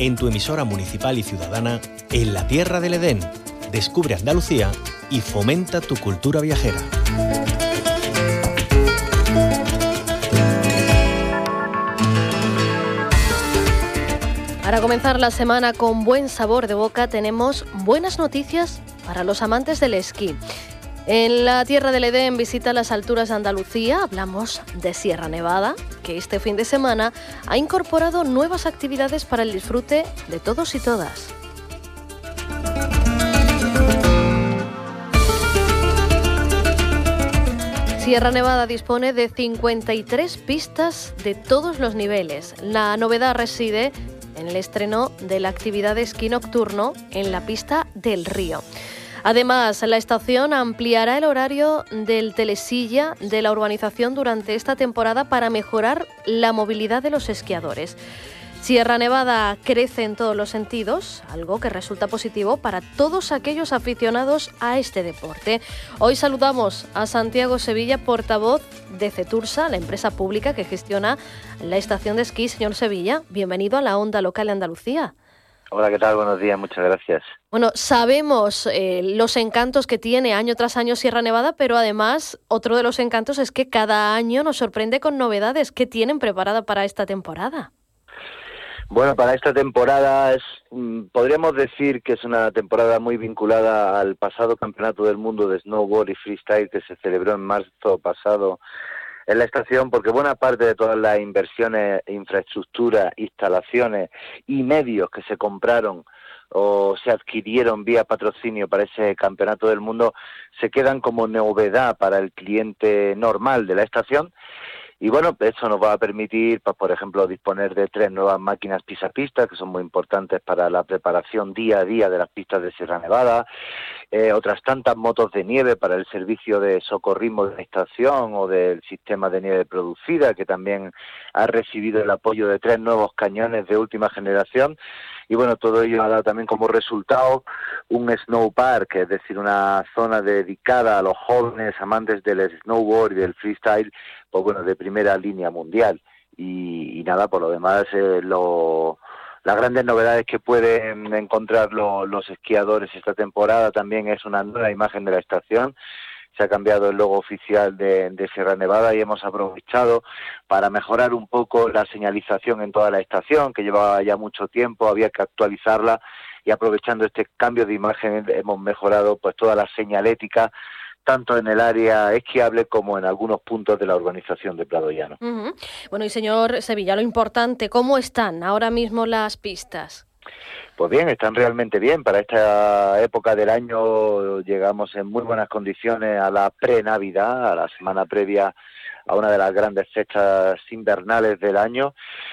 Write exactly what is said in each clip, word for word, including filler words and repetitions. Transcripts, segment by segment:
en tu emisora municipal y ciudadana en la Tierra del Edén. Descubre Andalucía y fomenta tu cultura viajera. Para comenzar la semana con buen sabor de boca, tenemos buenas noticias para los amantes del esquí. En la Tierra del Edén visita las alturas de Andalucía, hablamos de Sierra Nevada, que este fin de semana ha incorporado nuevas actividades para el disfrute de todos y todas. Sierra Nevada dispone de cincuenta y tres pistas de todos los niveles. La novedad reside en el estreno de la actividad de esquí nocturno en la pista del Río. Además, la estación ampliará el horario del telesilla de la urbanización durante esta temporada para mejorar la movilidad de los esquiadores. Sierra Nevada crece en todos los sentidos, algo que resulta positivo para todos aquellos aficionados a este deporte. Hoy saludamos a Santiago Sevilla, portavoz de Cetursa, la empresa pública que gestiona la estación de esquí. Señor Sevilla, bienvenido a la Onda Local de Andalucía. Hola, ¿qué tal? Buenos días, muchas gracias. Bueno, sabemos eh, los encantos que tiene año tras año Sierra Nevada, pero además otro de los encantos es que cada año nos sorprende con novedades. ¿Qué tienen preparada para esta temporada? Bueno, para esta temporada es, podríamos decir que es una temporada muy vinculada al pasado Campeonato del Mundo de Snowboard y Freestyle que se celebró en marzo pasado en la estación, porque buena parte de todas las inversiones, infraestructura, instalaciones y medios que se compraron o se adquirieron vía patrocinio para ese Campeonato del Mundo se quedan como novedad para el cliente normal de la estación. Y bueno, eso nos va a permitir, pues, por ejemplo, disponer de tres nuevas máquinas pisapistas, que son muy importantes para la preparación día a día de las pistas de Sierra Nevada, eh, otras tantas motos de nieve para el servicio de socorrismo de la estación o del sistema de nieve producida, que también ha recibido el apoyo de tres nuevos cañones de última generación. Y bueno, todo ello ha dado también como resultado un snow park, es decir, una zona dedicada a los jóvenes amantes del snowboard y del freestyle, pues bueno, de primera línea mundial. Y, y nada, por lo demás, eh, lo, las grandes novedades que pueden encontrar lo, los esquiadores esta temporada también es una nueva imagen de la estación. Se ha cambiado el logo oficial de, de Sierra Nevada y hemos aprovechado para mejorar un poco la señalización en toda la estación, que llevaba ya mucho tiempo, había que actualizarla, y aprovechando este cambio de imagen hemos mejorado pues toda la señalética, tanto en el área esquiable como en algunos puntos de la urbanización de Prado Llano. Uh-huh. Bueno, y señor Sevilla, lo importante, ¿cómo están ahora mismo las pistas? Pues bien, están realmente bien. Para esta época del año llegamos en muy buenas condiciones a la pre-Navidad, a la semana previa a una de las grandes fechas invernales del año.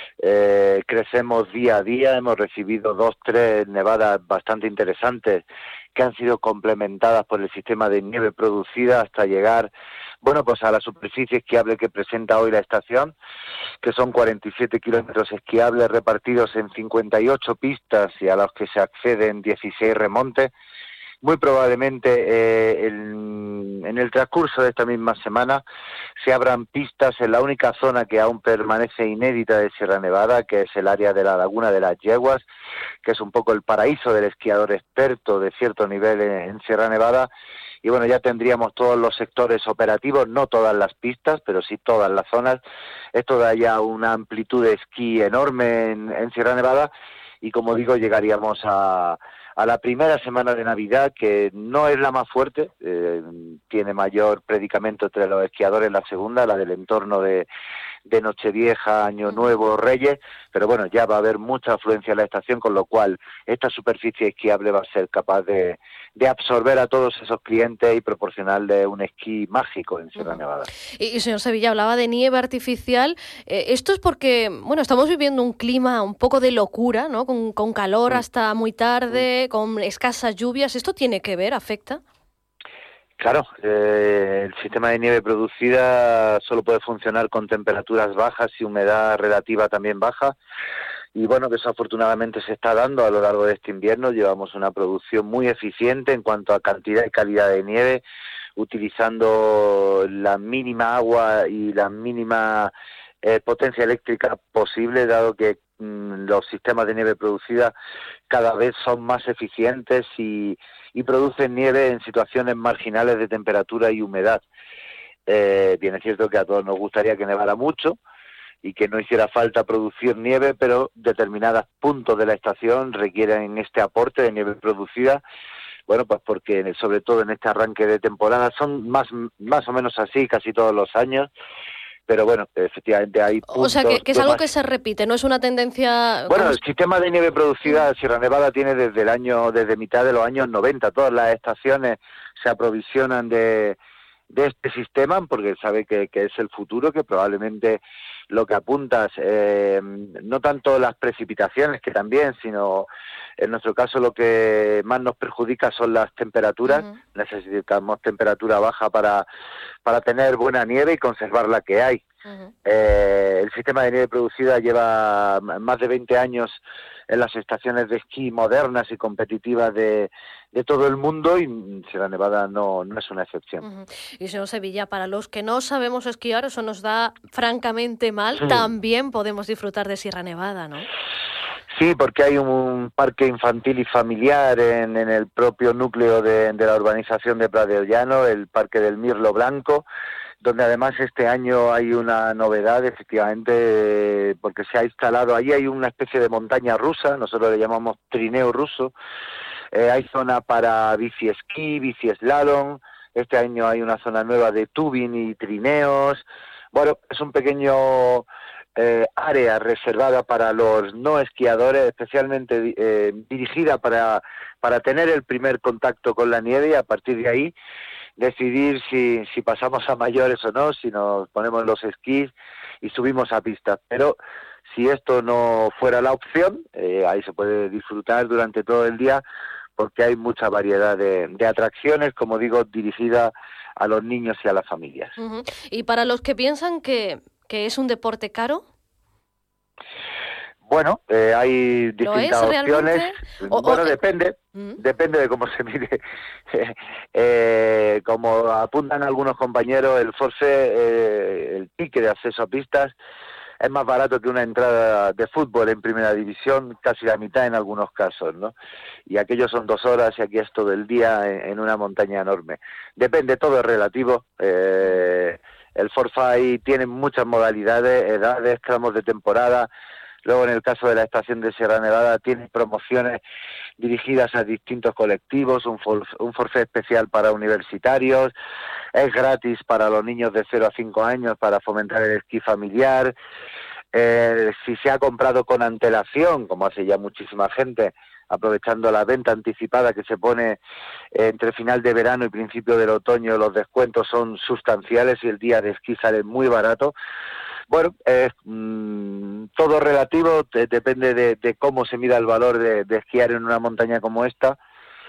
Eh, crecemos día a día, hemos recibido dos, tres nevadas bastante interesantes que han sido complementadas por el sistema de nieve producida hasta llegar, bueno, pues a la superficie esquiable que presenta hoy la estación, que son cuarenta y siete kilómetros esquiables repartidos en cincuenta y ocho pistas y a los que se acceden dieciséis remontes. Muy probablemente eh, el, en el transcurso de esta misma semana se abran pistas en la única zona que aún permanece inédita de Sierra Nevada, que es el área de la Laguna de las Yeguas, que es un poco el paraíso del esquiador experto de cierto nivel en, en Sierra Nevada. Y bueno, ya tendríamos todos los sectores operativos, no todas las pistas, pero sí todas las zonas. Esto da ya una amplitud de esquí enorme en, en Sierra Nevada y, como digo, llegaríamos a... a la primera semana de Navidad, que no es la más fuerte, eh, tiene mayor predicamento entre los esquiadores la segunda, la del entorno de, de Nochevieja, Año Nuevo, Reyes, pero bueno, ya va a haber mucha afluencia en la estación, con lo cual esta superficie esquiable va a ser capaz de, de absorber a todos esos clientes y proporcionarles un esquí mágico en Sierra Nevada. Y, y señor Sevilla, hablaba de nieve artificial. Eh, esto es porque, bueno, estamos viviendo un clima un poco de locura, ¿no? Con, con calor mm. hasta muy tarde, mm. con escasas lluvias. ¿Esto tiene que ver, afecta? Claro, eh, el sistema de nieve producida solo puede funcionar con temperaturas bajas y humedad relativa también baja. Y bueno, que eso afortunadamente se está dando a lo largo de este invierno. Llevamos una producción muy eficiente en cuanto a cantidad y calidad de nieve, utilizando la mínima agua y la mínima eh, potencia eléctrica posible, dado que mmm, los sistemas de nieve producida cada vez son más eficientes y, y producen nieve en situaciones marginales de temperatura y humedad. Eh, bien, es cierto que a todos nos gustaría que nevara mucho y que no hiciera falta producir nieve, pero determinados puntos de la estación requieren este aporte de nieve producida. Bueno, pues porque sobre todo en este arranque de temporada son más más o menos así casi todos los años, pero bueno, efectivamente hay puntos... O sea, que, que es algo más... que se repite, no es una tendencia... Bueno, como... el sistema de nieve producida Sierra Nevada tiene desde el año, desde mitad de los años noventa, todas las estaciones se aprovisionan de, de este sistema porque sabe que, que es el futuro, que probablemente lo que apuntas, eh, no tanto las precipitaciones, que también, sino en nuestro caso lo que más nos perjudica son las temperaturas. Uh-huh. Necesitamos temperatura baja para, para tener buena nieve y conservar la que hay. Uh-huh. Eh, el sistema de nieve producida lleva más de veinte años en las estaciones de esquí modernas y competitivas de, de todo el mundo, y Sierra Nevada no, no es una excepción. Uh-huh. Y señor Sevilla, para los que no sabemos esquiar, eso nos da francamente mal, sí. También podemos disfrutar de Sierra Nevada, ¿no? Sí, porque hay un parque infantil y familiar en, en el propio núcleo de, de la urbanización de Prat de Llano, el Parque del Mirlo Blanco, donde además este año hay una novedad, efectivamente, porque se ha instalado, allí hay una especie de montaña rusa, nosotros le llamamos trineo ruso, eh, hay zona para bici esquí, bici slalom, este año hay una zona nueva de tubing y trineos. Bueno, es un pequeño eh, área reservada para los no esquiadores, especialmente eh, dirigida para, para tener el primer contacto con la nieve y a partir de ahí decidir si, si pasamos a mayores o no, si nos ponemos los esquís y subimos a pista. Pero si esto no fuera la opción, eh, ahí se puede disfrutar durante todo el día porque hay mucha variedad de, de atracciones, como digo, dirigida a los niños y a las familias. Uh-huh. Y para los que piensan que, que es un deporte caro... Bueno, eh, hay distintas opciones. O, bueno, o... depende, ¿Mm? depende de cómo se mire. eh, como apuntan algunos compañeros, el forfait, eh, el ticket de acceso a pistas, es más barato que una entrada de fútbol en primera división, casi la mitad en algunos casos, ¿no? Y aquello son dos horas y aquí es todo el día en, en una montaña enorme. Depende, todo es relativo. Eh, el forfait tiene muchas modalidades, edades, tramos de temporada. Luego, en el caso de la estación de Sierra Nevada, tiene promociones dirigidas a distintos colectivos, un, for, un forfait especial para universitarios, es gratis para los niños de cero a cinco años para fomentar el esquí familiar. Eh, si se ha comprado con antelación, como hace ya muchísima gente, aprovechando la venta anticipada que se pone entre final de verano y principio del otoño, los descuentos son sustanciales y el día de esquí sale muy barato. Bueno, eh, mmm, todo relativo, te, depende de, de cómo se mida el valor de, de esquiar en una montaña como esta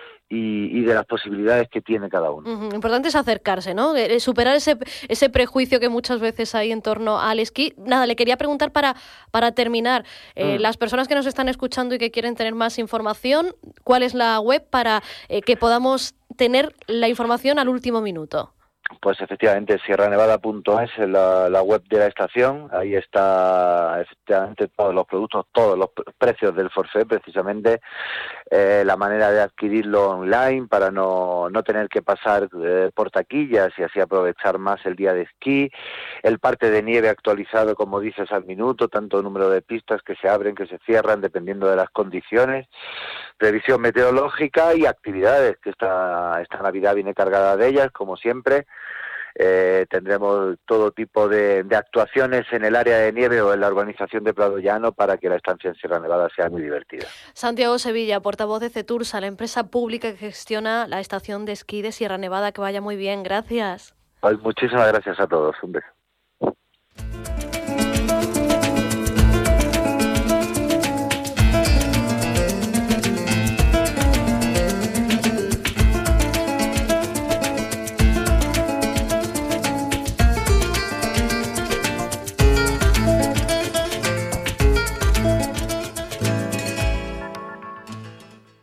y, y de las posibilidades que tiene cada uno. Uh-huh. Importante es acercarse, ¿no? Superar ese, ese prejuicio que muchas veces hay en torno al esquí. Nada, le quería preguntar para, para terminar, eh, mm. las personas que nos están escuchando y que quieren tener más información, ¿cuál es la web para eh, que podamos tener la información al último minuto? Pues efectivamente, sierra nevada punto es la, la web de la estación. Ahí está efectivamente todos los productos, todos los precios del forfait, precisamente eh, la manera de adquirirlo online para no, no tener que pasar eh, por taquillas y así aprovechar más el día de esquí. El parte de nieve actualizado, como dices, al minuto, tanto número de pistas que se abren, que se cierran, dependiendo de las condiciones. Previsión meteorológica y actividades, que esta, esta Navidad viene cargada de ellas, como siempre. Eh, tendremos todo tipo de, de actuaciones en el área de nieve o en la urbanización de Prat de Llano para que la estancia en Sierra Nevada sea muy divertida. Santiago Sevilla, portavoz de Cetursa, la empresa pública que gestiona la estación de esquí de Sierra Nevada. Que vaya muy bien, gracias. Pues muchísimas gracias a todos, un beso.